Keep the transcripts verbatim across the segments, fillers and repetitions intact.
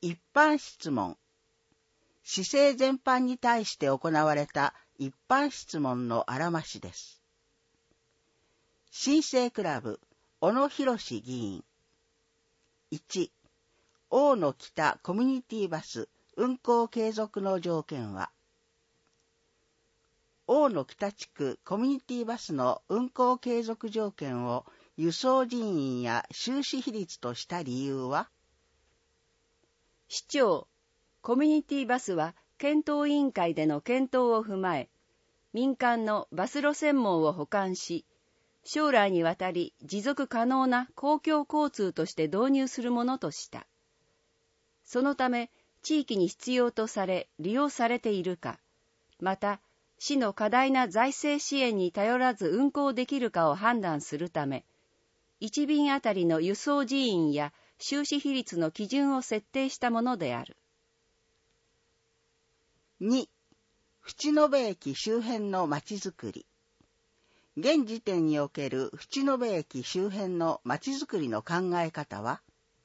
一般質問。市政全般に対して行われた一般質問のあらましです。新生クラブ、小野博議員。いち、大野北コミュニティバス運行継続の条件は、大野北地区コミュニティバスの運行継続条件を輸送人員や収支比率とした理由は、 市長、コミュニティバスは検討委員会での検討を踏まえ、民間のバス路線網を補完し、将来にわたり持続可能な公共交通として導入するものとした。そのため、地域に必要とされ利用されているか、また、市の過大な財政支援に頼らず運行できるかを判断するため、一便あたりの輸送人員や収支比率の基準を設定したものである。 に、淵野辺駅周辺のまちづくり。現時点における淵野辺駅周辺のまちづくりの考え方は、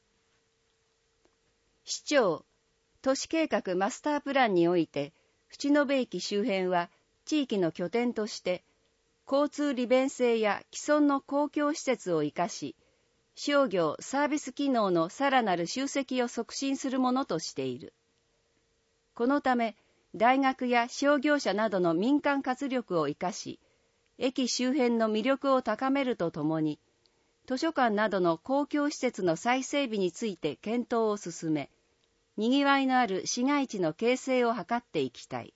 市長、都市計画マスタープランにおいて、淵野辺駅周辺は地域の拠点として、交通利便性や既存の公共施設を生かし、商業・サービス機能のさらなる集積を促進するものとしている。このため、大学や商業者などの民間活力を生かし、駅周辺の魅力を高めるとともに、図書館などの公共施設の再整備について検討を進め、にぎわいのある市街地の形成を図っていきたい。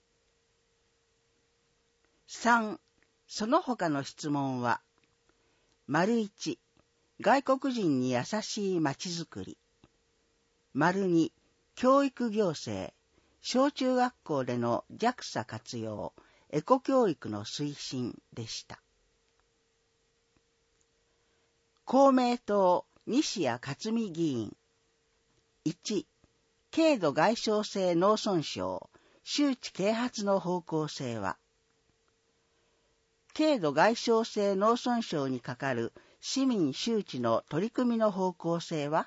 さん、その他の質問は、丸いち、外国人に優しいまちづくり。丸に、教育行政、小中学校での ジャクサ 活用、エコ教育の推進でした。公明党、西谷克美議員。いち、軽度外傷性脳損傷、周知啓発の方向性は、軽度外傷性脳損傷にかかる市民周知の取り組みの方向性は、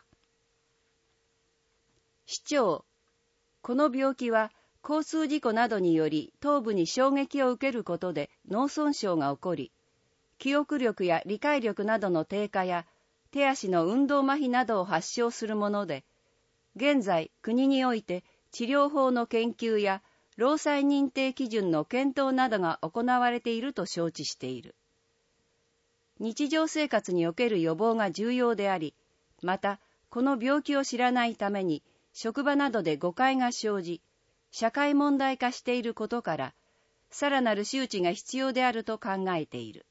市長、この病気は交通事故などにより頭部に衝撃を受けることで脳損傷が起こり、記憶力や理解力などの低下や手足の運動麻痺などを発症するもので、現在国において治療法の研究や労災認定基準の検討などが行われていると承知している。日常生活における予防が重要であり、またこの病気を知らないために職場などで誤解が生じ、社会問題化していることから、さらなる周知が必要であると考えている。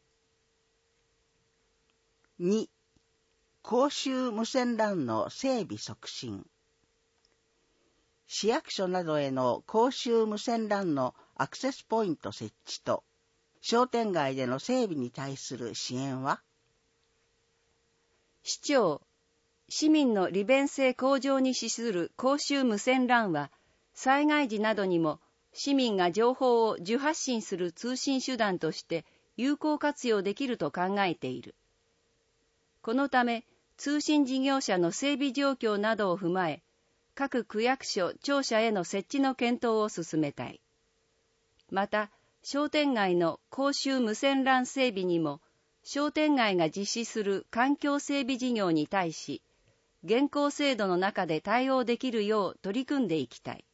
に、公衆無線 ラン の整備促進。市役所などへの公衆無線 ラン のアクセスポイント設置と、商店街での整備に対する支援は、 市長、市民の利便性向上に資する公衆無線 ラン は、災害時などにも市民が情報を受発信する通信手段として有効活用できると考えている。このため、通信事業者の整備状況などを踏まえ、各区役所、庁舎への設置の検討を進めたい。また、商店街の公衆無線 ラン 整備にも、商店街が実施する環境整備事業に対し、現行制度の中で対応できるよう取り組んでいきたい。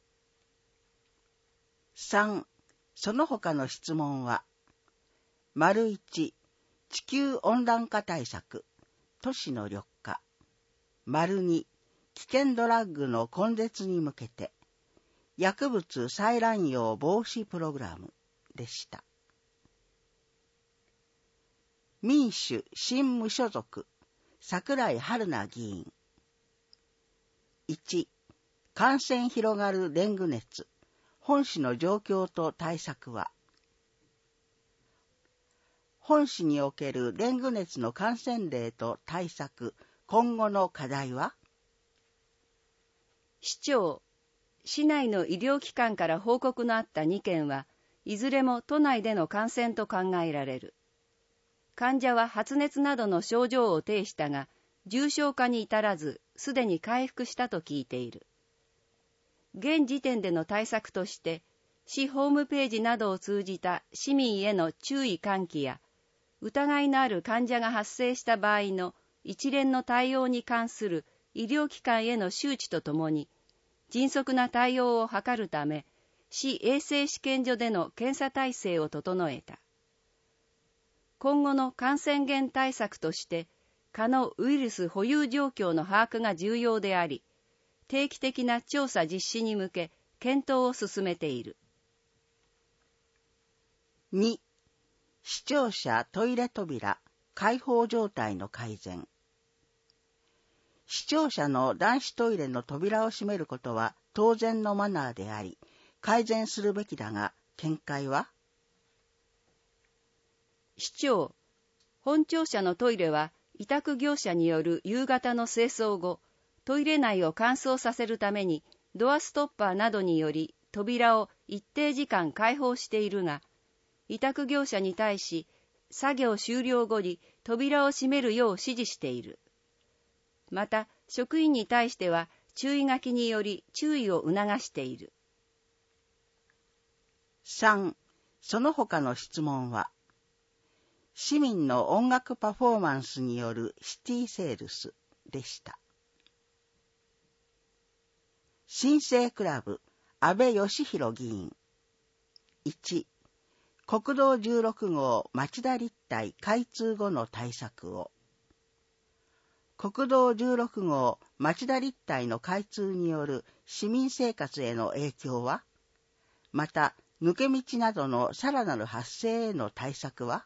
さん、その他の質問は、丸いち、地球温暖化対策、都市の緑化。丸に、危険ドラッグの根絶に向けて、薬物再乱用防止プログラムでした。民主新無所属、桜井春菜議員。いち、感染広がるデング熱、本市の状況と対策は、本市におけるデング熱の感染例と対策、今後の課題は、 市長、市内の医療機関から報告のあったにけんはいずれも都内での感染と考えられる。患者は発熱などの症状を呈したが、重症化に至らず、すでに回復したと聞いている。 現時点での対策として、市ホームページなどを通じた市民への注意喚起や、疑いのある患者が発生した場合の一連の対応に関する医療機関への周知とともに、迅速な対応を図るため、市衛生試験所での検査体制を整えた。今後の感染源対策として、蚊のウイルス保有状況の把握が重要であり、定期的な調査実施に向け、検討を進めている。 に、視聴者トイレ扉開放状態の改善。視聴者の男子トイレの扉を閉めることは当然のマナーであり、改善するべきだが、見解は？ 市長、本庁舎のトイレは委託業者による夕方の清掃後、トイレ内を乾燥させるためにドアストッパーなどにより扉を一定時間開放しているが、委託業者に対し作業終了後に扉を閉めるよう指示している。また、職員に対しては注意書きにより注意を促している。 さん、その他の質問は、市民の音楽パフォーマンスによるシティセールスでした。新生クラブ、安倍義弘議員。いち、国道じゅうろく号町田立体開通後の対策を。国道じゅうろく号町田立体の開通による市民生活への影響は、また抜け道などのさらなる発生への対策は？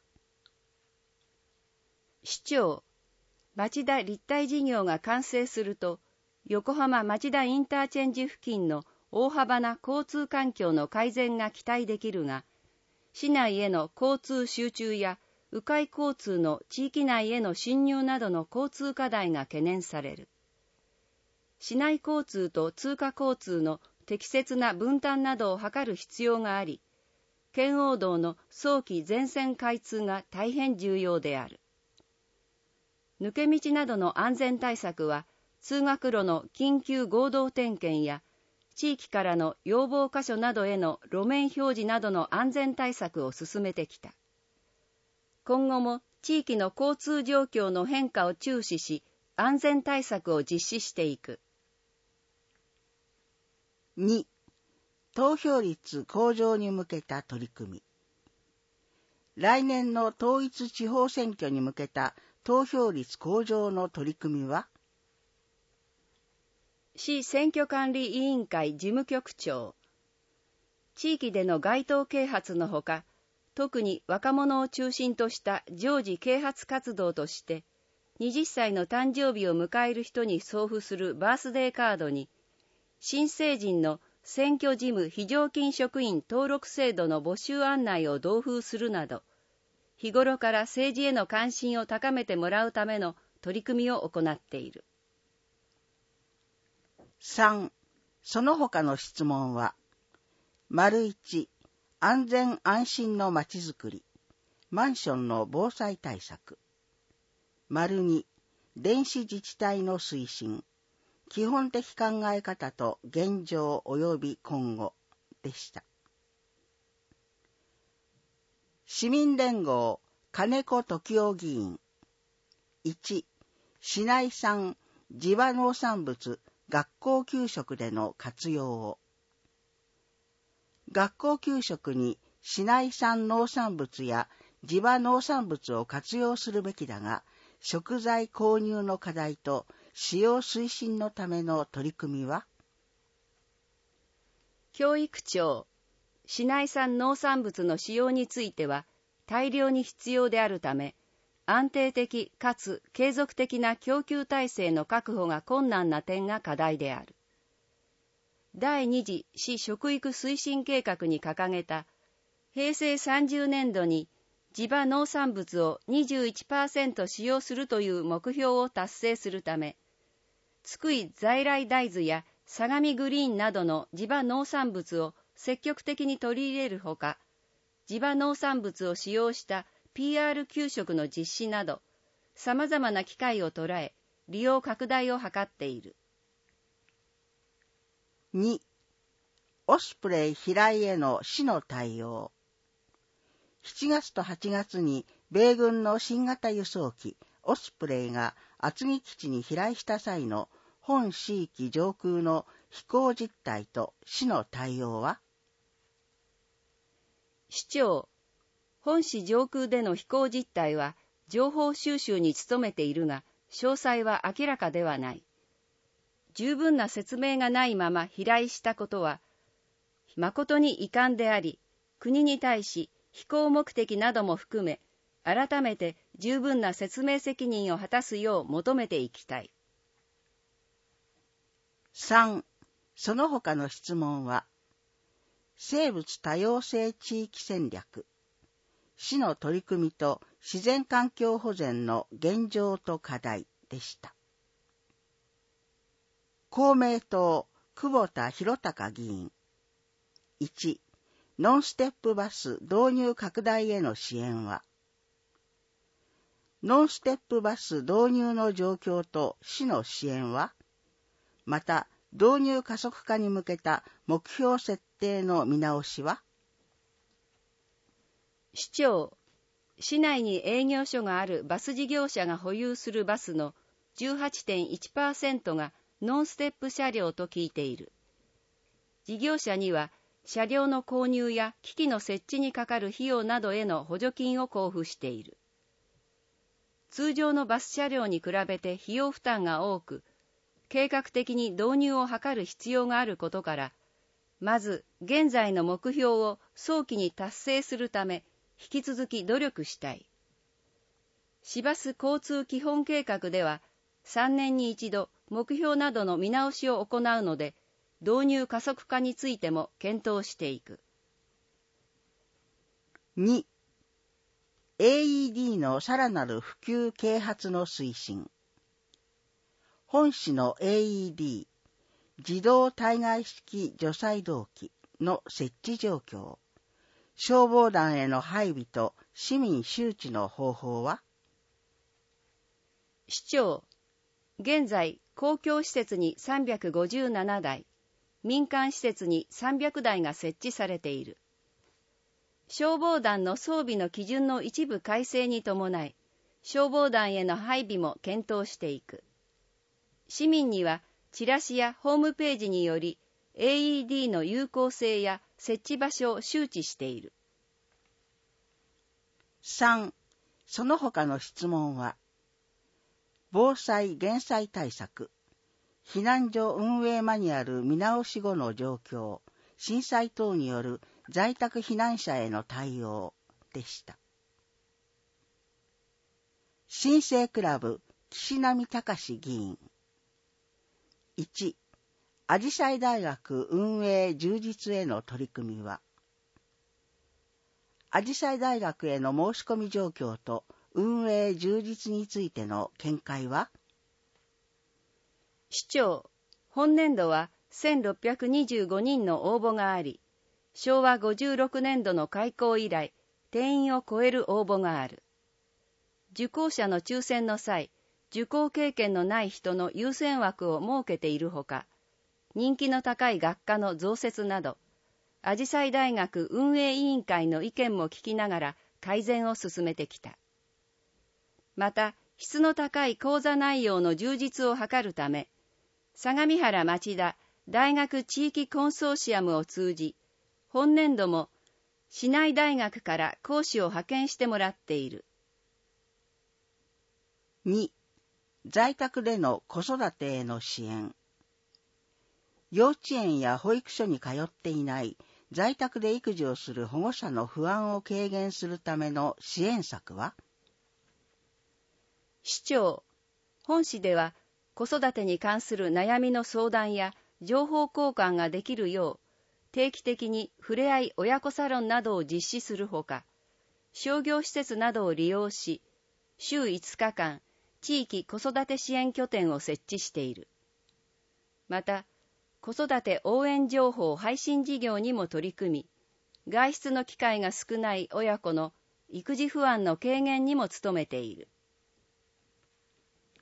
市長、町田立体事業が完成すると、横浜町田インターチェンジ付近の大幅な交通環境の改善が期待できるが、市内への交通集中や迂回交通の地域内への侵入などの交通課題が懸念される。市内交通と通過交通の適切な分担などを図る必要があり、圏央道の早期全線開通が大変重要である。抜け道などの安全対策は、通学路の緊急合同点検や、地域からの要望箇所などへの路面表示などの安全対策を進めてきた。今後も地域の交通状況の変化を注視し、安全対策を実施していく。 に、投票率向上に向けた取り組み。来年の統一地方選挙に向けた投票率向上の取り組みは？ 市選挙管理委員会事務局長。地域での街頭啓発のほか、特に若者を中心とした常時啓発活動として、はたちの誕生日を迎える人に送付するバースデーカードに、新成人の選挙事務非常勤職員登録制度の募集案内を同封するなど、日頃から政治への関心を高めてもらうための取り組みを行っている。 さん、その他の質問は、丸いち、安全安心のまちづくり、マンションの防災対策。丸に、電子自治体の推進、基本的考え方と現状及び今後でした。市民連合金子時夫議員。いち、市内産地場農産物学校給食での活用を。学校給食に市内産農産物や地場農産物を活用するべきだが、食材購入の課題と使用推進のための取り組みは？ 教育庁、市内産農産物の使用については大量に必要であるため、安定的かつ継続的な供給体制の確保が困難な点が課題である。第二次市食育推進計画に掲げた、へいせいさんじゅうねんどに地場農産物を にじゅういちパーセント 使用するという目標を達成するため、津久井在来大豆や相模グリーンなどの地場農産物を積極的に取り入れるほか、地場農産物を使用したピーアール 給食の実施など、様々な機会を捉え、利用拡大を図っている。 に、 オスプレイ飛来への市の対応。しちがつとはちがつに米軍の新型輸送機オスプレイが厚木基地に飛来した際の本市域上空の飛行実態と市の対応は？ 市長、本市上空での飛行実態は情報収集に努めているが、詳細は明らかではない。十分な説明がないまま飛来したことは、誠に遺憾であり、国に対し飛行目的なども含め、改めて十分な説明責任を果たすよう求めていきたい。 さん. その他の質問は、生物多様性地域戦略、市の取り組みと自然環境保全の現状と課題でした。公明党、久保田博隆議員。いち. ノンステップバス導入拡大への支援は？ノンステップバス導入の状況と市の支援は？また、導入加速化に向けた目標設定の見直しは？ 市長、市内に営業所があるバス事業者が保有するバスの じゅうはちてんいちパーセント がノンステップ車両と聞いている。事業者には車両の購入や機器の設置にかかる費用などへの補助金を交付している。通常のバス車両に比べて費用負担が多く、計画的に導入を図る必要があることから、まず現在の目標を早期に達成するため、引き続き努力したい。市バス交通基本計画では、さんねんに一度目標などの見直しを行うので、導入加速化についても検討していく。 に. エーイーディー のさらなる普及啓発の推進。本市の エーイーディー 自動対外式除細動器の設置状況、消防団への配備と市民周知の方法は？ 市長、現在公共施設にさんびゃくごじゅうななだい、民間施設にさんびゃくだいが設置されている。消防団の装備の基準の一部改正に伴い、消防団への配備も検討していく。市民にはチラシやホームページにより エーイーディー の有効性や設置場所を周知している。 さん. その他の質問は、防災・減災対策、避難所運営マニュアル見直し後の状況、震災等による在宅避難者への対応でした。新生クラブ、岸波隆議員。いち. あじさい大学運営充実への取り組みは？あじさい大学への申し込み状況と運営充実についての見解は？ 市長、本年度はせんろっぴゃくにじゅうごにんの応募があり、しょうわごじゅうろくねんどの開校以来、定員を超える応募がある。受講者の抽選の際、受講経験のない人の優先枠を設けているほか、人気の高い学科の増設など、あじさい大学運営委員会の意見も聞きながら改善を進めてきた。また、質の高い講座内容の充実を図るため、相模原町田大学地域コンソーシアムを通じ、本年度も市内大学から講師を派遣してもらっている。 に. 在宅での子育てへの支援。幼稚園や保育所に通っていない在宅で育児をする保護者の不安を軽減するための支援策は？ 市長、本市では子育てに関する悩みの相談や情報交換ができるよう、定期的にふれあい親子サロンなどを実施するほか、商業施設などを利用し、週いつかかん、地域子育て支援拠点を設置している。また、子育て応援情報配信事業にも取り組み、外出の機会が少ない親子の育児不安の軽減にも努めている。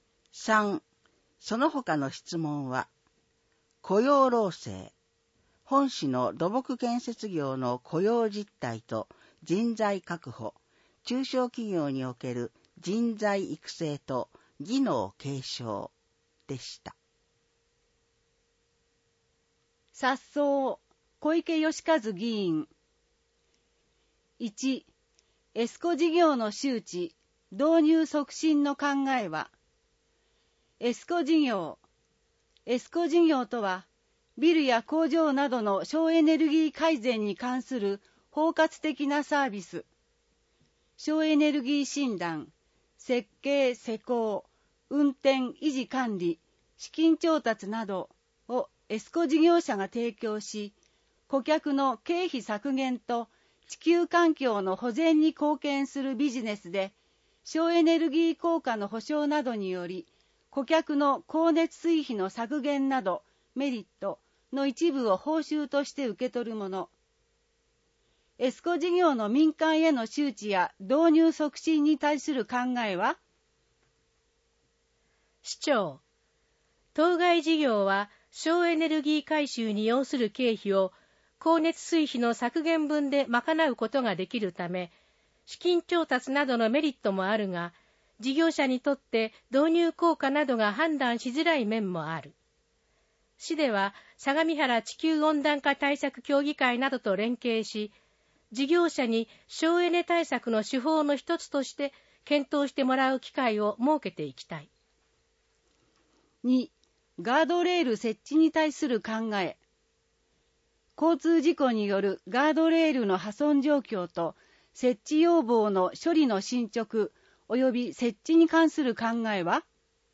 さん. その他の質問は、雇用労政、 本市の土木建設業の雇用実態と人材確保、中小企業における人材育成と技能継承でした。 拙走、小池義和議員。いち、エスコ事業の周知、導入促進の考えは、エスコ事業。エスコ事業とは、ビルや工場などの省エネルギー改善に関する包括的なサービス、省エネルギー診断、設計・施工、運転・維持管理、資金調達などをエスコ事業者が提供し、顧客の経費削減と地球環境の保全に貢献するビジネスで、省エネルギー効果の保証などにより、顧客の光熱水費の削減などメリットの一部を報酬として受け取るもの。エスコ事業の民間への周知や導入促進に対する考えは、 市長、当該事業は省エネルギー改修に要する経費を光熱水費の削減分で賄うことができるため、資金調達などのメリットもあるが、事業者にとって導入効果などが判断しづらい面もある。市では相模原地球温暖化対策協議会などと連携し、事業者に省エネ対策の手法の一つとして検討してもらう機会を設けていきたい。 に、ガードレール設置に対する考え。交通事故によるガードレールの破損状況と設置要望の処理の進捗及び設置に関する考えは、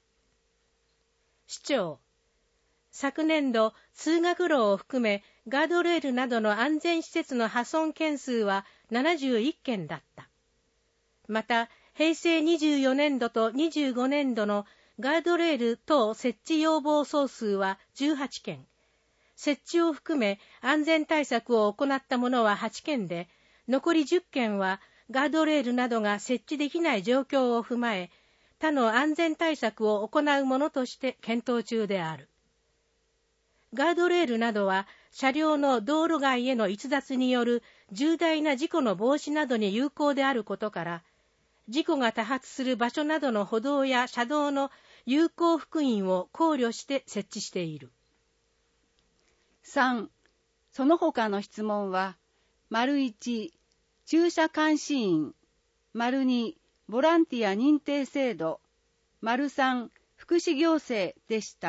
市長、昨年度通学路を含めガードレールなどの安全施設の破損件数はななじゅういっけんだった。また平成にじゅうよねんどとにじゅうごねんどのガードレール等設置要望総数はじゅうはちけん、設置を含め安全対策を行ったものははちけんで、残りじゅっけんはガードレールなどが設置できない状況を踏まえ、他の安全対策を行うものとして検討中である。ガードレールなどは車両の道路外への逸脱による重大な事故の防止などに有効であることから、事故が多発する場所などの歩道や車道の有効幅員を考慮して設置している。 さん、その他の質問は、丸いち、駐車監視員、丸に、ボランティア認定制度、丸さん、福祉行政でした。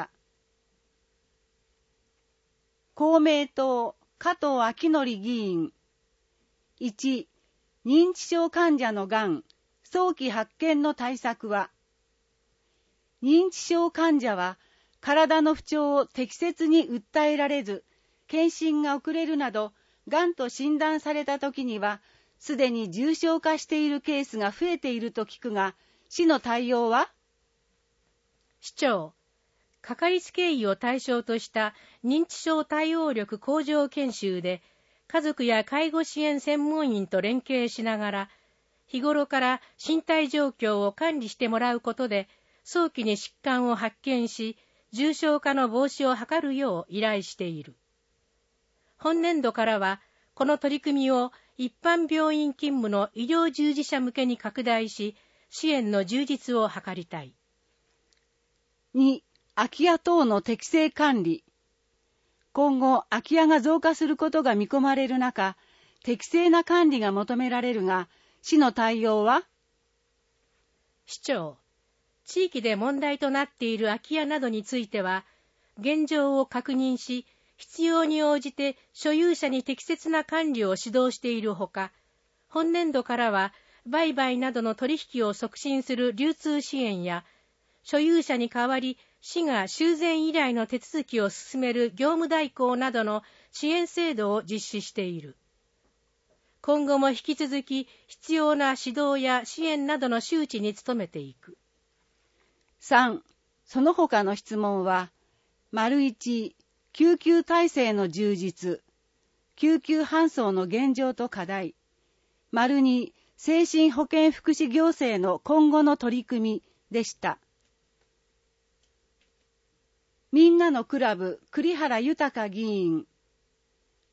公明党、加藤昭則議員。いち、認知症患者のがん、早期発見の対策は、認知症患者は、体の不調を適切に訴えられず、検診が遅れるなど、がんと診断されたときには、すでに重症化しているケースが増えていると聞くが、市の対応は？ 市長、かかりつけ医を対象とした認知症対応力向上研修で、家族や介護支援専門員と連携しながら、日頃から身体状況を管理してもらうことで、早期に疾患を発見し、重症化の防止を図るよう依頼している。本年度からは、この取り組みを一般病院勤務の医療従事者向けに拡大し、支援の充実を図りたい。 に、空き家等の適正管理。今後、空き家が増加することが見込まれる中、適正な管理が求められるが、市の対応は？ 市長、地域で問題となっている空き家などについては、現状を確認し、必要に応じて所有者に適切な管理を指導しているほか、本年度からは売買などの取引を促進する流通支援や、所有者に代わり市が修繕依頼の手続きを進める業務代行などの支援制度を実施している。今後も引き続き必要な指導や支援などの周知に努めていく。 さん、その他の質問は、丸いち、救急体制の充実、救急搬送の現状と課題、丸に、精神保健福祉行政の今後の取り組みでした。みんなのクラブ栗原豊議員。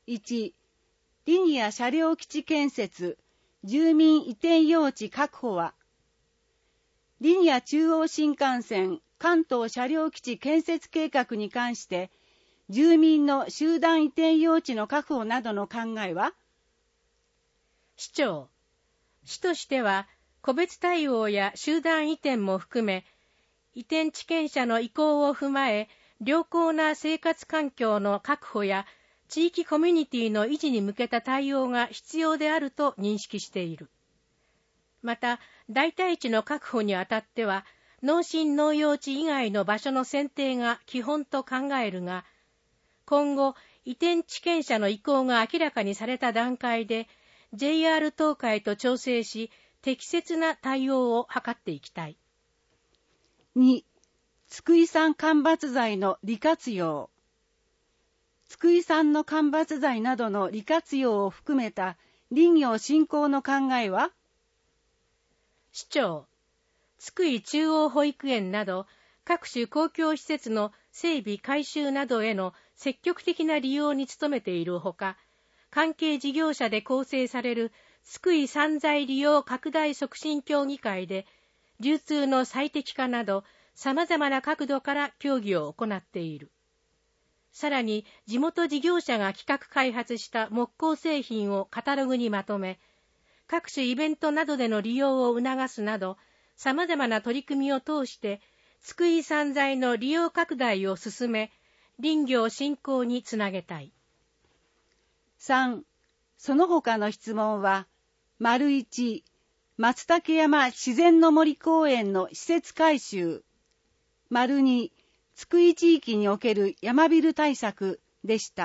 いち、リニア車両基地建設、住民移転用地確保は、リニア中央新幹線関東車両基地建設計画に関して、住民の集団移転用地の確保などの考えは、 市長、市としては、個別対応や集団移転も含め、移転地権者の意向を踏まえ、良好な生活環境の確保や、地域コミュニティの維持に向けた対応が必要であると認識している。また、代替地の確保にあたっては、農心農用地以外の場所の選定が基本と考えるが、今後、移転地権者の意向が明らかにされた段階で、ジェイアール 東海と調整し、適切な対応を図っていきたい。 に、津久井産間伐材の利活用。津久井産の間伐材などの利活用を含めた林業振興の考えは、 市長、津久井中央保育園など各種公共施設の整備改修などへの積極的な利用に努めているほか、関係事業者で構成される津久井産材利用拡大促進協議会で、流通の最適化など様々な角度から協議を行っている。さらに、地元事業者が企画開発した木工製品をカタログにまとめ、各種イベントなどでの利用を促すなど、様々な取り組みを通して、津久井産材の利用拡大を進め、林業振興につなげたい。 さん、その他の質問は、丸いち、松茸山自然の森公園の施設改修、丸に、津久井地域における山ビル対策でした。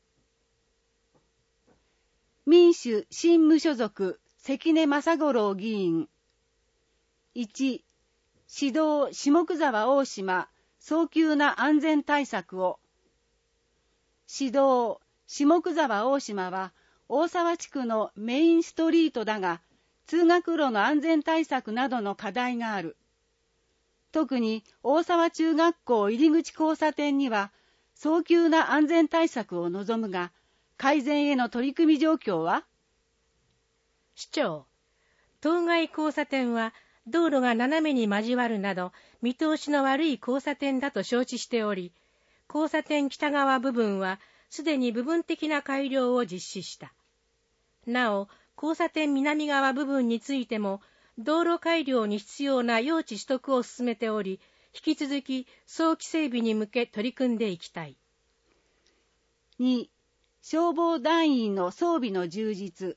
民主新無所属関根正五郎議員。いち、指導下久沢大島早急な安全対策を。指導下久沢大島は大沢地区のメインストリートだが、通学路の安全対策などの課題がある。特に大沢中学校入り口交差点には早急な安全対策を望むが、改善への取り組み状況は？ 市長、当該交差点は道路が斜めに交わるなど見通しの悪い交差点だと承知しており、交差点北側部分はすでに部分的な改良を実施した。なお、交差点南側部分についても、道路改良に必要な用地取得を進めており、引き続き早期整備に向け取り組んでいきたい。 に、消防団員の装備の充実。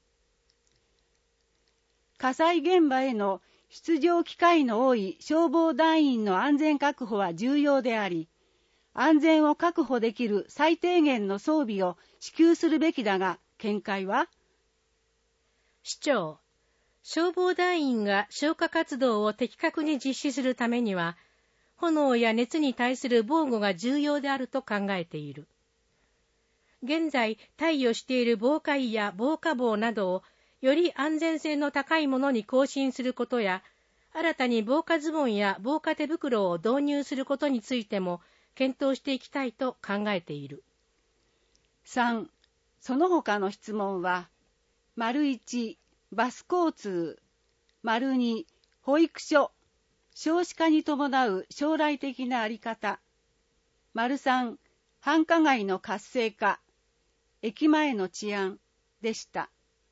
火災現場への出場機会の多い消防団員の安全確保は重要であり、安全を確保できる最低限の装備を支給するべきだが、見解は？ 市長、消防団員が消火活動を的確に実施するためには、炎や熱に対する防護が重要であると考えている。現在、貸与している防火衣や防火帽などをより安全性の高いものに更新することや、新たに防火ズボンや防火手袋を導入することについても検討していきたいと考えている。 さん、その他の質問は、丸いち、バス交通、丸に、保育所、少子化に伴う将来的なあり方、丸さん、繁華街の活性化、駅前の治安でした。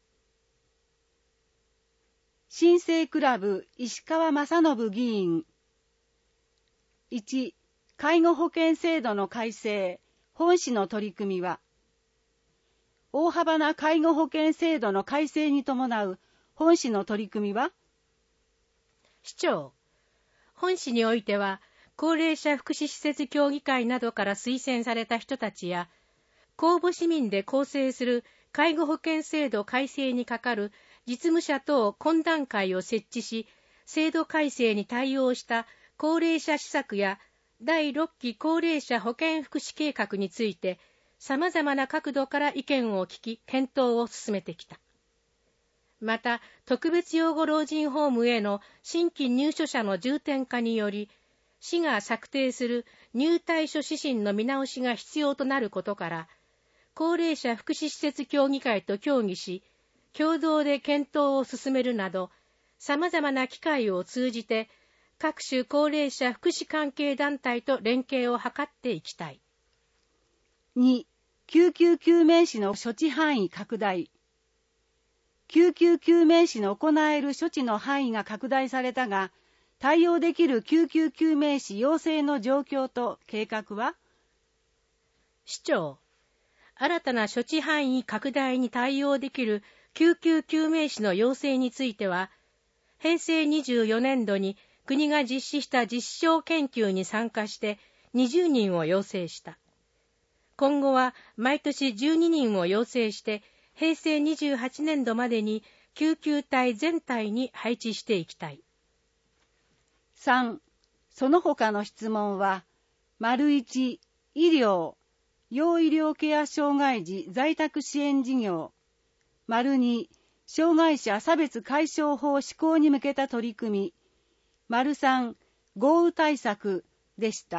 新生クラブ石川正信議員。いち、介護保険制度の改正、本市の取り組みは、大幅な介護保険制度の改正に伴う本市の取り組みは？ 市長、本市においては、高齢者福祉施設協議会などから推薦された人たちや、公募市民で構成する介護保険制度改正に係る実務者等懇談会を設置し、制度改正に対応した高齢者施策やだいろっき高齢者保健福祉計画について、様々な角度から意見を聞き、検討を進めてきた。また、特別養護老人ホームへの新規入所者の重点化により、市が策定する入退所指針の見直しが必要となることから、 高齢者福祉施設協議会と協議し、共同で検討を進めるなど、様々な機会を通じて、各種高齢者福祉関係団体と連携を図っていきたい。 に、救急救命士の処置範囲拡大。救急救命士の行える処置の範囲が拡大されたが、対応できる救急救命士養成の状況と計画は？ 市長、新たな処置範囲拡大に対応できる救急救命士の養成については、へいせいにじゅうよねんどに国が実施した実証研究に参加してにじゅうにんを養成した。今後は毎年じゅうににんを養成して、へいせいにじゅうはちねんどまでに救急隊全体に配置していきたい。 さん、その他の質問は、丸いち、医療、要医療ケア障害児在宅支援事業、丸に、障害者差別解消法施行に向けた取り組み、丸さん、豪雨対策でした。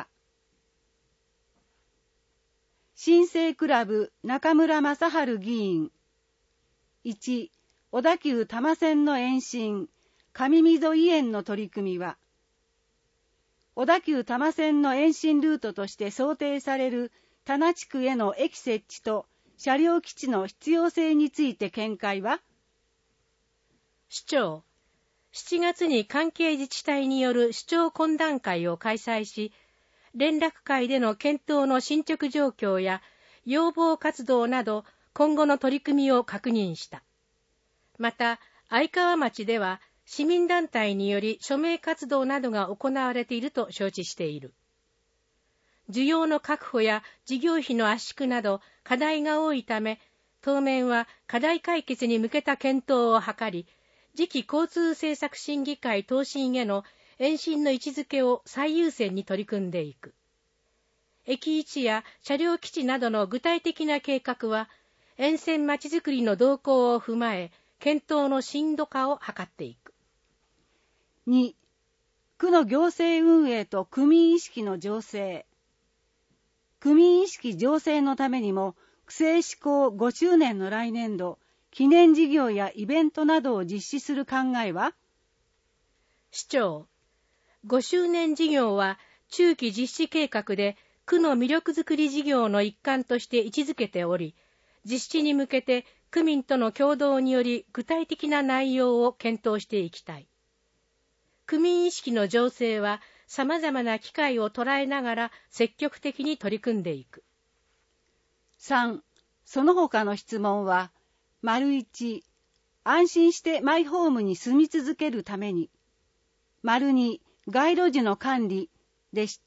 新生クラブ中村正春議員。いち、小田急多摩線の延伸、上溝医園の取り組みは、小田急多摩線の延伸ルートとして想定される田名地区への駅設置と車両基地の必要性について見解は？ 市長、しちがつに関係自治体による市長懇談会を開催し、連絡会での検討の進捗状況や要望活動など今後の取り組みを確認した。また、愛川町では市民団体により署名活動などが行われていると承知している。需要の確保や事業費の圧縮など課題が多いため、当面は課題解決に向けた検討を図り、次期交通政策審議会答申への延伸の位置づけを最優先に取り組んでいく。駅位置や車両基地などの具体的な計画は、沿線まちづくりの動向を踏まえ、検討の深度化を図っていく。 に、区の行政運営と区民意識の醸成。区民意識醸成のためにも、区政施行ごしゅうねんの来年度、記念事業やイベントなどを実施する考えは？ 市長、ごしゅうねん事業は中期実施計画で区の魅力づくり事業の一環として位置づけており、実施に向けて区民との協働により具体的な内容を検討していきたい。区民意識の醸成は様々な機会を捉えながら積極的に取り組んでいく。 さん、その他の質問は、丸いち、安心してマイホームに住み続けるために、丸に、街路樹の管理でした。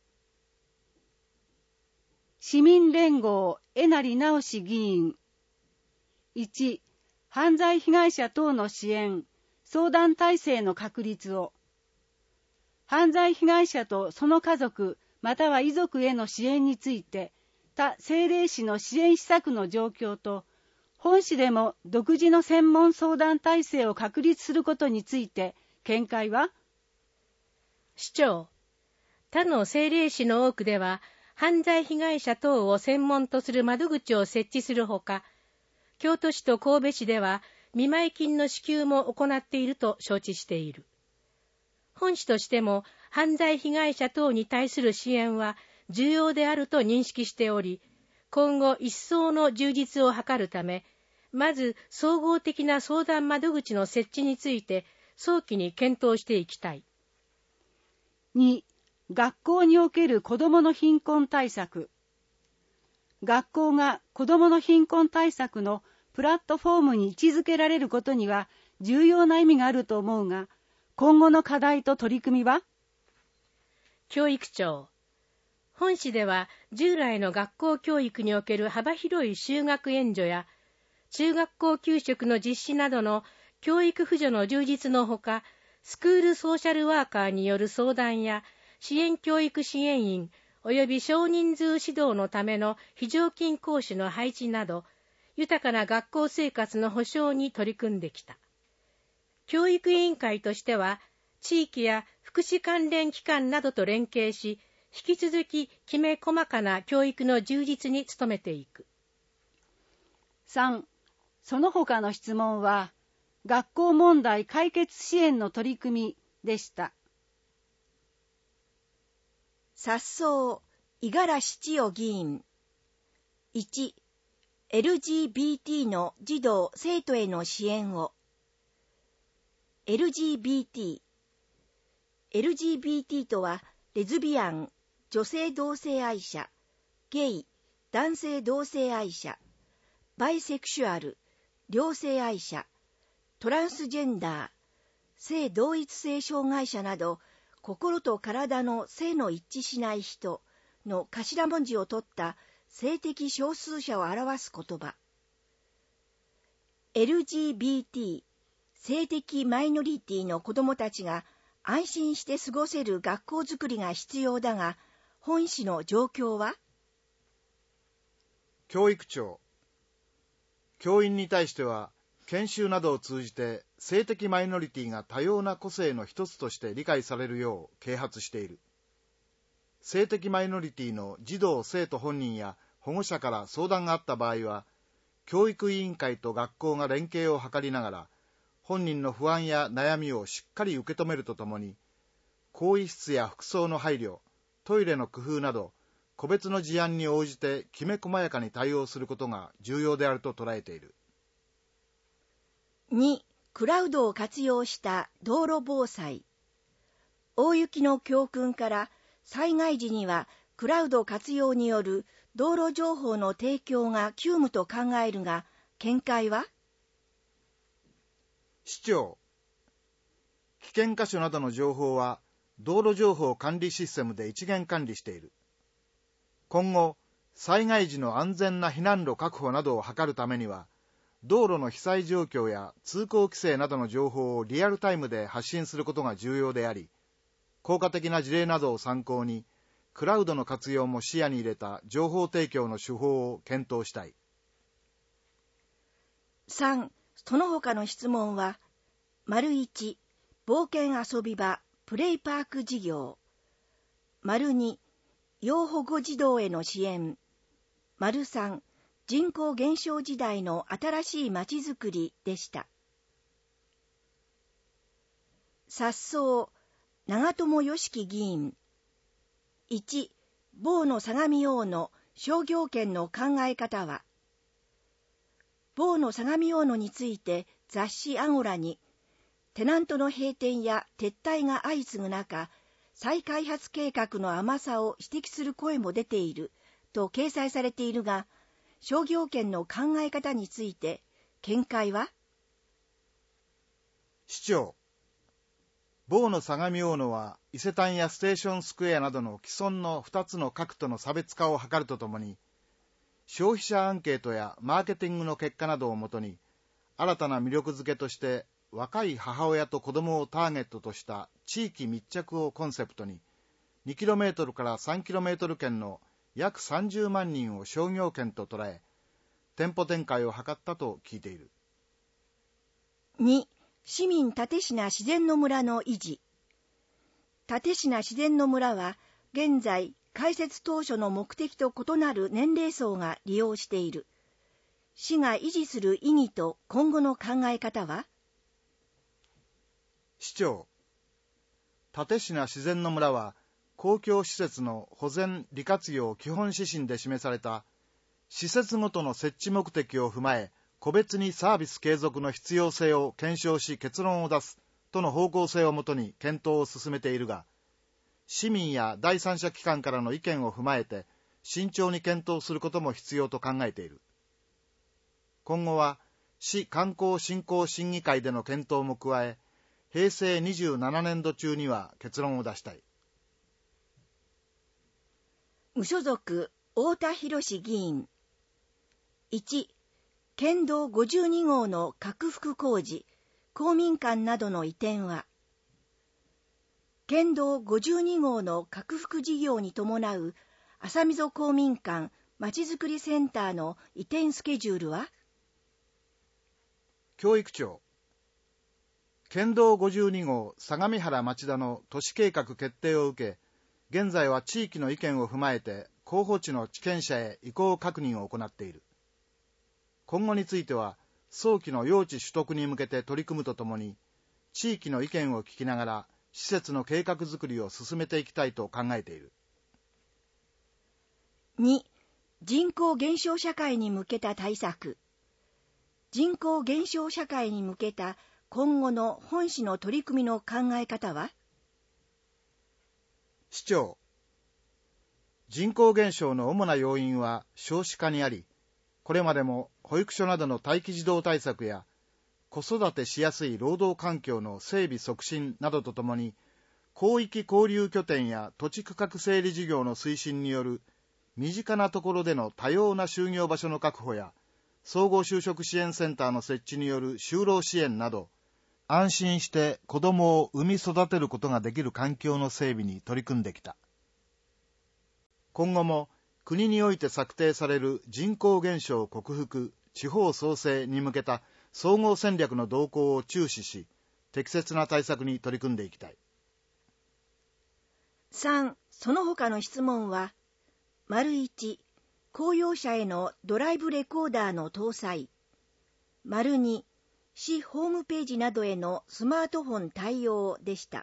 市民連合えなりなおし議員。いち、犯罪被害者等の支援、相談体制の確立を。犯罪被害者とその家族または遺族への支援について、他政令市の支援施策の状況と、本市でも独自の専門相談体制を確立することについて見解は？ 市長、他の政令市の多くでは、犯罪被害者等を専門とする窓口を設置するほか、京都市と神戸市では見舞い金の支給も行っていると承知している。本市としても犯罪被害者等に対する支援は重要であると認識しており、今後一層の充実を図るため、まず総合的な相談窓口の設置について早期に検討していきたい。 に、学校における子どもの貧困対策。学校が子どもの貧困対策のプラットフォームに位置づけられることには重要な意味があると思うが、今後の課題と取り組みは？ 教育長、本市では従来の学校教育における幅広い就学援助や中学校給食の実施などの教育扶助の充実のほか、スクールソーシャルワーカーによる相談や支援教育支援員及び少人数指導のための非常勤講師の配置など、豊かな学校生活の保障に取り組んできた。教育委員会としては、地域や福祉関連機関などと連携し、引き続ききめ細かな教育の充実に努めていく。 さん、その他の質問は、学校問題解決支援の取り組みでした。 殺走、五十嵐千代議員。いち、エルジービーティー の児童・生徒への支援を。エルジービーティー。エルジービーティー とは、レズビアン、女性同性愛者、ゲイ、男性同性愛者、バイセクシュアル、両性愛者、トランスジェンダー、性同一性障害者など、心と体の性の一致しない人の頭文字を取った性的少数者を表す言葉。エルジービーティー、性的マイノリティの子どもたちが安心して過ごせる学校づくりが必要だが、本市の状況は？ 教育庁。教員に対しては、研修などを通じて性的マイノリティが多様な個性の一つとして理解されるよう啓発している。性的マイノリティの児童・生徒本人や保護者から相談があった場合は、教育委員会と学校が連携を図りながら、本人の不安や悩みをしっかり受け止めるとともに、更衣室や服装の配慮、トイレの工夫など、個別の事案に応じてきめ細やかに対応することが重要であると捉えている。 に、クラウドを活用した道路防災。大雪の教訓から災害時にはクラウド活用による道路情報の提供が急務と考えるが、見解は？ 市長。危険箇所などの情報は道路情報管理システムで一元管理している。今後、災害時の安全な避難路確保などを図るためには、道路の被災状況や通行規制などの情報をリアルタイムで発信することが重要であり、効果的な事例などを参考に、クラウドの活用も視野に入れた情報提供の手法を検討したい。 さん、その他の質問は、丸いち、冒険遊び場、プレイパーク事業。丸に、要保護児童への支援。丸さん、人口減少時代の新しいまちづくりでした。殺走、長友良樹議員。いち、某の相模大野商業権の考え方は。某の相模大野について雑誌アゴラに、テナントの閉店や撤退が相次ぐ中、再開発計画の甘さを指摘する声も出ていると掲載されているが、商業権の考え方について見解は？ 市長。某の相模大野は伊勢丹やステーションスクエアなどの既存のふたつの核との差別化を図るとともに、消費者アンケートやマーケティングの結果などをもとに、新たな魅力づけとして若い母親と子供をターゲットとした地域密着をコンセプトに、にキロメートルからさんキロメートル圏の約さんじゅうまん人を商業圏と捉え、店舗展開を図ったと聞いている。 に、市民立科自然の村の維持。立科自然の村は、現在、開設当初の目的と異なる年齢層が利用している。市が維持する意義と今後の考え方は？ 市長。立科自然の村は、公共施設の保全・利活用基本指針で示された、施設ごとの設置目的を踏まえ、個別にサービス継続の必要性を検証し結論を出すとの方向性をもとに検討を進めているが、市民や第三者機関からの意見を踏まえて慎重に検討することも必要と考えている。今後は市観光振興審議会での検討も加え、へいせいにじゅうななねんど中には結論を出したい。 無所属、太田博議員。いち、県道ごじゅうに号の拡幅工事、公民館などの移転は、県道ごじゅうに号の拡幅事業に伴う浅溝公民館まちづくりセンターの移転スケジュールは？ 教育庁。県道ごじゅうに号相模原町田の都市計画決定を受け、現在は地域の意見を踏まえて候補地の地権者へ意向確認を行っている。 今後については早期の用地取得に向けて取り組むとともに、地域の意見を聞きながら施設の計画づくりを進めていきたいと考えている。 に、人口減少社会に向けた対策。人口減少社会に向けた今後の本市の取り組みの考え方は？ 市長、人口減少の主な要因は少子化にあり、これまでも保育所などの待機児童対策や子育てしやすい労働環境の整備促進などとともに、広域交流拠点や土地区画整理事業の推進による身近なところでの多様な就業場所の確保や、総合就職支援センターの設置による就労支援など、安心して子どもを産み育てることができる環境の整備に取り組んできた。今後も国において策定される人口減少克服、地方創生に向けた総合戦略の動向を注視し、適切な対策に取り組んでいきたい。 さん、その他の質問は、丸いち、公用車へのドライブレコーダーの搭載。丸に、市ホームページなどへのスマートフォン対応でした。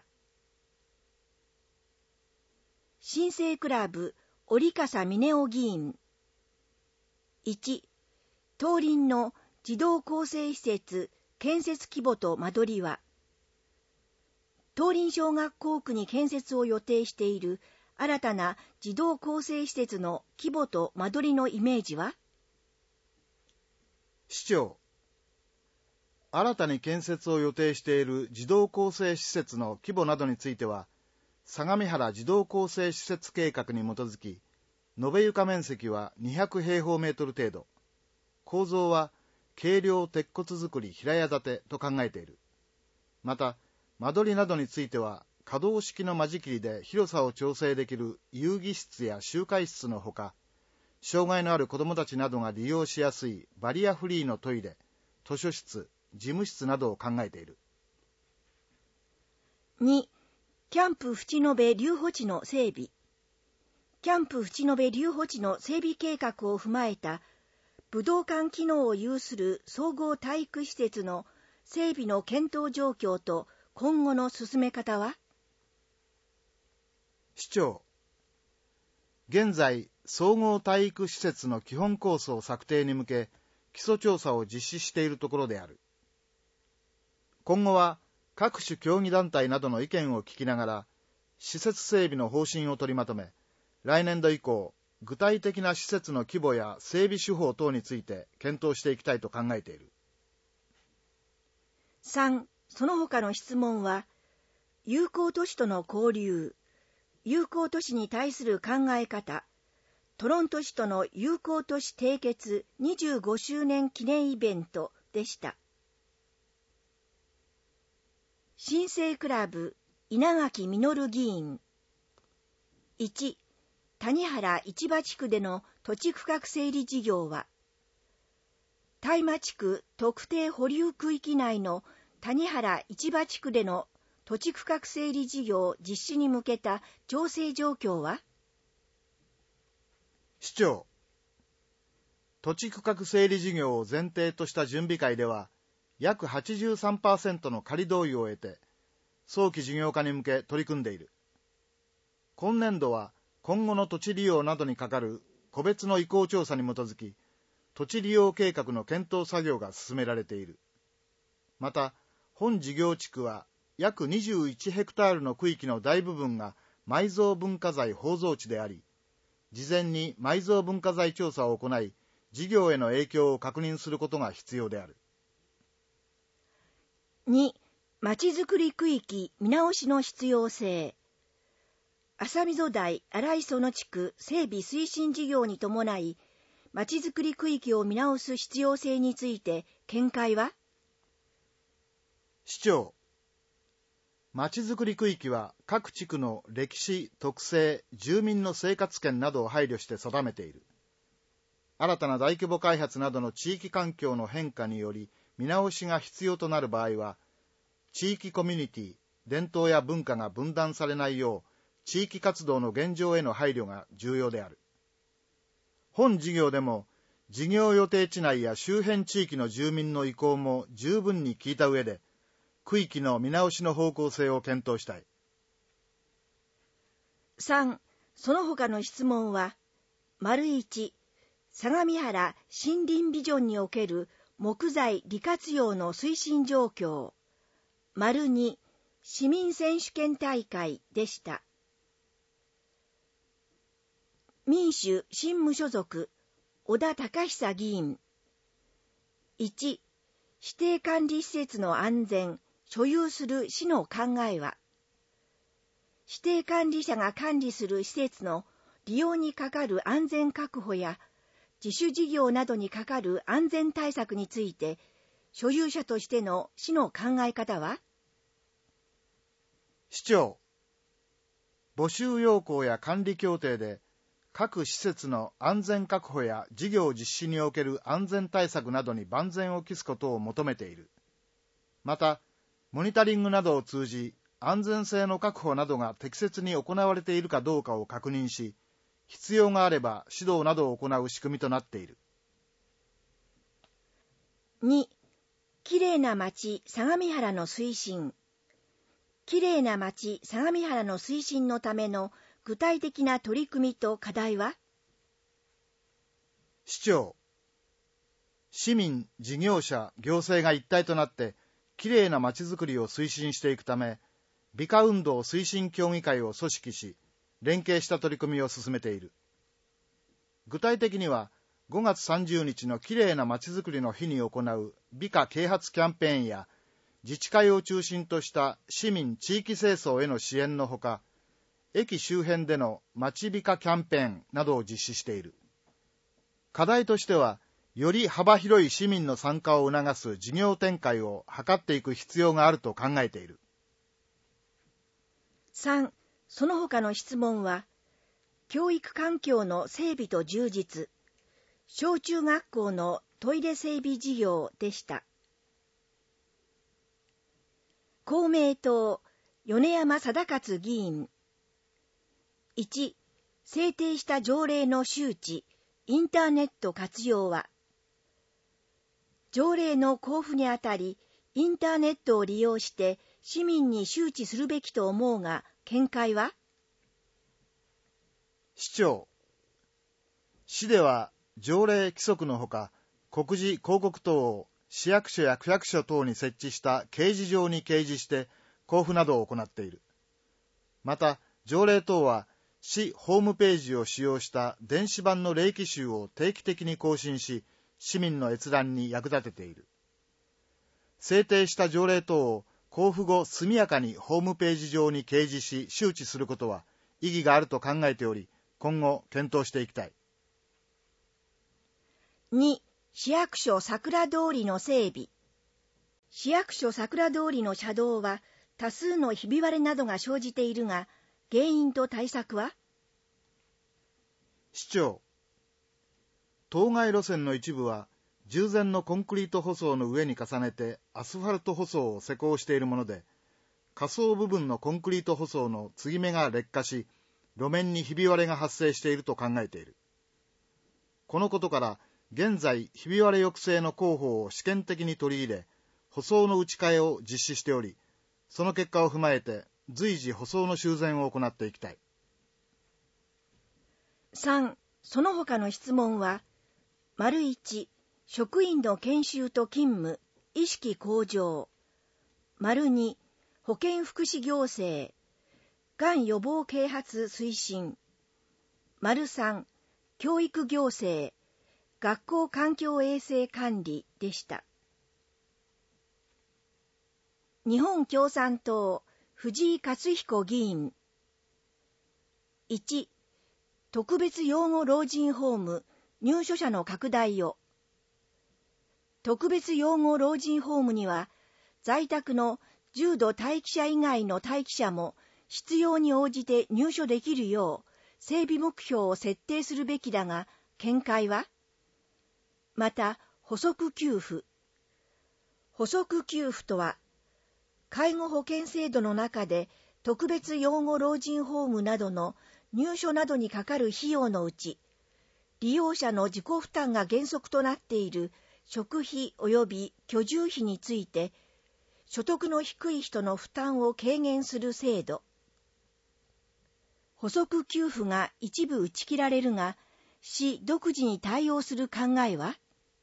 新生クラブ、折笠峰夫議員。いち、東林の児童更生施設建設規模と間取りは、東林小学校区に建設を予定している新たな児童更生施設の規模と間取りのイメージは？ 市長、新たに建設を予定している児童更生施設の規模などについては、相模原児童更生施設計画に基づき、延べ床面積はにひゃくへいほうメートル程度、構造は軽量鉄骨造り平屋建てと考えている。また、間取りなどについては、可動式の間仕切りで広さを調整できる遊戯室や集会室のほか、障害のある子どもたちなどが利用しやすいバリアフリーのトイレ、図書室、事務室などを考えている。 に、キャンプ淵野辺留保地の整備。キャンプ淵野辺留保地の整備計画を踏まえた武道館機能を有する総合体育施設の整備の検討状況と今後の進め方は？ 市長、現在、総合体育施設の基本構想策定に向け、基礎調査を実施しているところである。今後は、各種競技団体などの意見を聞きながら、施設整備の方針を取りまとめ、来年度以降、具体的な施設の規模や整備手法等について検討していきたいと考えている。 さん、その他の質問は、友好都市との交流、友好都市に対する考え方、トロント市との友好都市締結にじゅうごしゅうねん記念イベントでした。新生クラブ、稲垣実議員。いち、谷原市場地区での土地区画整理事業は、大麻地区特定保留区域内の谷原市場地区での土地区画整理事業実施に向けた調整状況は？ 市長、土地区画整理事業を前提とした準備会では、約 はちじゅうさんパーセント の仮同意を得て、早期事業化に向け取り組んでいる。今年度は、今後の土地利用などにかかる個別の意向調査に基づき、土地利用計画の検討作業が進められている。また、本事業地区は約にじゅういちヘクタールの区域の大部分が埋蔵文化財包蔵地であり、事前に埋蔵文化財調査を行い、事業への影響を確認することが必要である。 に、まちづくり区域見直しの必要性。浅溝台荒磯の地区整備推進事業に伴い、まちづくり区域を見直す必要性について見解は？ 市長、まちづくり区域は各地区の歴史、特性、住民の生活圏などを配慮して定めている。新たな大規模開発などの地域環境の変化により見直しが必要となる場合は、地域コミュニティ、伝統や文化が分断されないよう、地域活動の現状への配慮が重要である。本事業でも、 事業予定地内や周辺地域の住民の意向も十分に聞いた上で、区域の見直しの方向性を検討したい。 さん、その他の質問は、丸いち、相模原森林ビジョンにおける木材利活用の推進状況、丸に、市民選手権大会でした。民主新無所属、小田隆久議員。いち、指定管理施設の安全、所有する市の考えは、指定管理者が管理する施設の利用にかかる安全確保や、自主事業などにかかる安全対策について、所有者としての市の考え方は？ 市長、募集要項や管理協定で、各施設の安全確保や事業実施における安全対策などに万全を期すことを求めている。また、モニタリングなどを通じ、安全性の確保などが適切に行われているかどうかを確認し、必要があれば指導などを行う仕組みとなっている。 に、きれいな街相模原の推進。きれいな街相模原の推進のための具体的な取り組みと課題は？ 市長、市民、事業者、行政が一体となってきれいな街づくりを推進していくため、美化運動推進協議会を組織し、連携した取り組みを進めている。具体的には、ごがつさんじゅうにちのきれいな街づくりの日に行う美化啓発キャンペーンや、自治会を中心とした市民地域清掃への支援のほか、駅周辺での街美化キャンペーンなどを実施している。課題としては、より幅広い市民の参加を促す事業展開を図っていく必要があると考えている。 さん、その他の質問は、教育環境の整備と充実、小中学校のトイレ整備事業でした。公明党、米山貞勝議員。いち、制定した条例の周知、インターネット活用は、条例の交付にあたり、インターネットを利用して市民に周知するべきと思うが、見解は？ 市長、市では条例規則のほか、告示広告等を市役所や区役所等に設置した掲示場に掲示して交付などを行っている。また、条例等は市ホームページを使用した電子版の例記集を定期的に更新し、市民の閲覧に役立てている。制定した条例等を交付後速やかにホームページ上に掲示し周知することは意義があると考えており、今後検討していきたい。 に、市役所桜通りの整備。市役所桜通りの車道は多数のひび割れなどが生じているが、原因と対策は？ 市長、当該路線の一部は従前のコンクリート舗装の上に重ねてアスファルト舗装を施工しているもので、下層部分のコンクリート舗装の継ぎ目が劣化し、路面にひび割れが発生していると考えている。このことから、現在ひび割れ抑制の工法を試験的に取り入れ、舗装の打ち替えを実施しており、その結果を踏まえて随時舗装の修繕を行っていきたい。 さん、その他の質問は、丸いち、職員の研修と勤務、意識向上。丸に、保健福祉行政、がん予防啓発推進。丸さん、教育行政、学校環境衛生管理でした。日本共産党、藤井克彦議員。いち、特別養護老人ホーム入所者の拡大を。特別養護老人ホームには、在宅の重度待機者以外の待機者も必要に応じて入所できるよう整備目標を設定するべきだが、見解は？また、補足給付。補足給付とは、介護保険制度の中で特別養護老人ホームなどの入所などにかかる費用のうち、 利用者の自己負担が原則となっている食費及び居住費について、所得の低い人の負担を軽減する制度。補足給付が一部打ち切られるが、市独自に対応する考えは？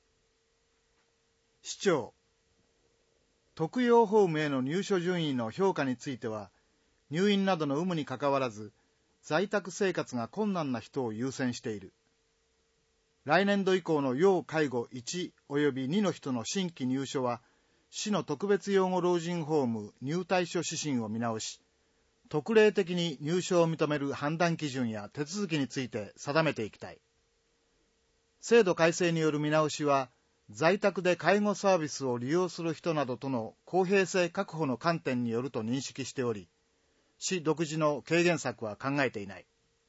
市長、特養ホームへの入所順位の評価については、入院などの有無にかかわらず、在宅生活が困難な人を優先している。来年度以降の要介護いちおよびにの人の新規入所は、市の特別養護老人ホーム入退所指針を見直し、特例的に入所を認める判断基準や手続きについて定めていきたい。制度改正による見直しは、在宅で介護サービスを利用する人などとの公平性確保の観点によると認識しており、市独自の軽減策は考えていない。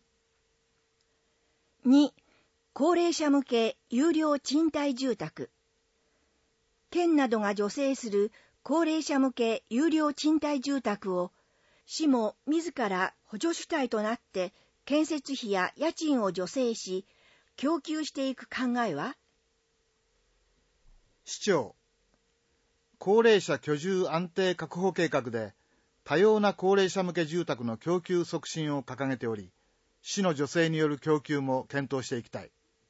に、高齢者向け有料賃貸住宅。県などが助成する高齢者向け有料賃貸住宅を、市も自ら補助主体となって建設費や家賃を助成し、供給していく考えは？ 市長、高齢者居住安定確保計画で、多様な高齢者向け住宅の供給促進を掲げており、市の助成による供給も検討していきたい。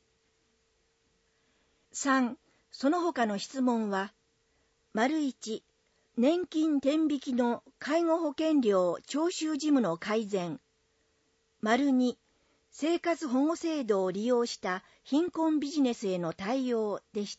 さん、その他の質問は、丸いち、年金天引きの介護保険料徴収事務の改善。丸に、生活保護制度を利用した貧困ビジネスへの対応でした。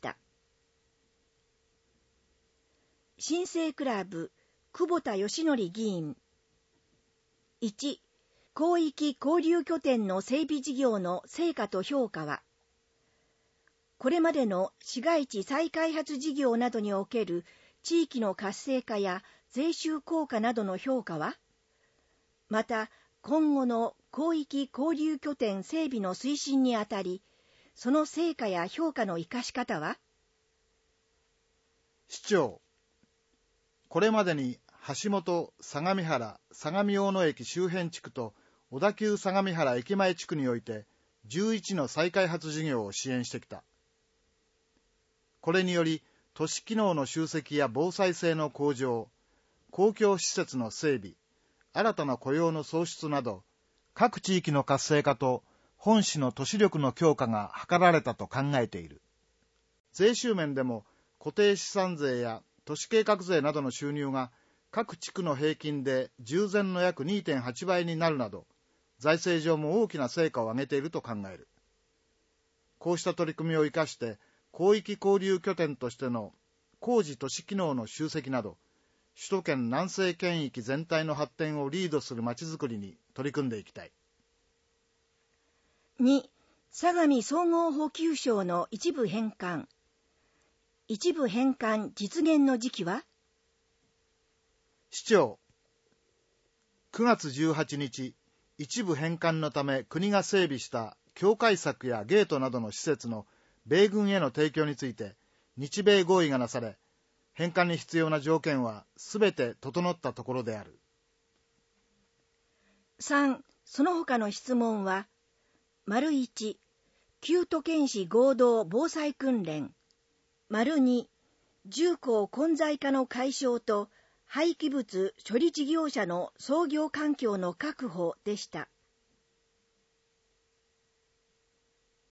新生クラブ、久保田義則議員。いち、広域交流拠点の整備事業の成果と評価は、これまでの市街地再開発事業などにおける地域の活性化や税収効果などの評価は、また今後の広域交流拠点整備の推進にあたり、その成果や評価の生かし方は？ 市長、これまでに橋本、相模原、相模大野駅周辺地区と小田急相模原駅前地区においてじゅういちの再開発事業を支援してきた。これにより、都市機能の集積や防災性の向上、公共施設の整備、新たな雇用の創出など、各地域の活性化と本市の都市力の強化が図られたと考えている。税収面でも固定資産税や都市計画税などの収入が各地区の平均で従前の約 にてんはち 倍になるなど、財政上も大きな成果を上げていると考える。こうした取り組みを生かして、広域交流拠点としての工事都市機能の集積など、首都圏南西圏域全体の発展をリードするまちづくりに取り組んでいきたい。 に、相模総合補給省の一部返還。一部返還実現の時期は？ 市長、くがつじゅうはちにち、一部返還のため国が整備した境界柵やゲートなどの施設の米軍への提供について日米合意がなされ、返還に必要な条件はすべて整ったところである。 さん、その他の質問は、丸いち、旧都県市合同防災訓練。丸に、重工混在化の解消と廃棄物処理事業者の操業環境の確保でした。